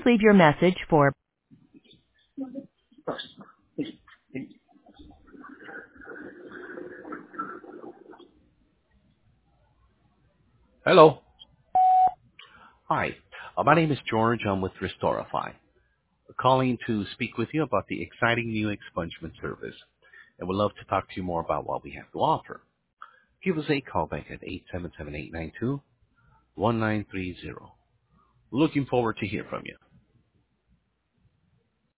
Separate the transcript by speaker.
Speaker 1: Please leave your message for
Speaker 2: Hello. Hi. My name is George. I'm with Restorify. Calling to speak with you about the exciting new expungement service. And would love to talk to you more about what we have to offer. Give us a call back at 877-892-1930. Looking forward to hear from you.